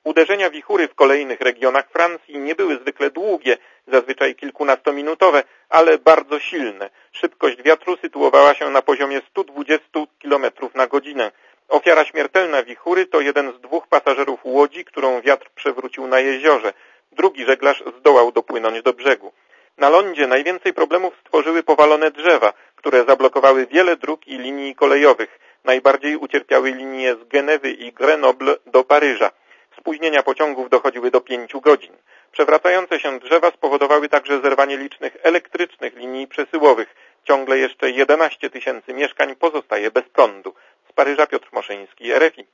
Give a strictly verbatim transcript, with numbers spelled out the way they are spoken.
Uderzenia wichury w kolejnych regionach Francji nie były zwykle długie, zazwyczaj kilkunastominutowe, ale bardzo silne. Szybkość wiatru sytuowała się na poziomie stu dwudziestu kilometrów na godzinę. Ofiara śmiertelna wichury to jeden z dwóch pasażerów łodzi, którą wiatr przewrócił na jeziorze. Drugi żeglarz zdołał dopłynąć do brzegu. Na lądzie najwięcej problemów stworzyły powalone drzewa, które zablokowały wiele dróg i linii kolejowych. Najbardziej ucierpiały linie z Genewy i Grenoble do Paryża. Spóźnienia pociągów dochodziły do pięciu godzin. Przewracające się drzewa spowodowały także zerwanie licznych elektrycznych linii przesyłowych. Ciągle jeszcze jedenaście tysięcy mieszkań pozostaje bez prądu. Z Paryża Piotr Moszyński, R F I.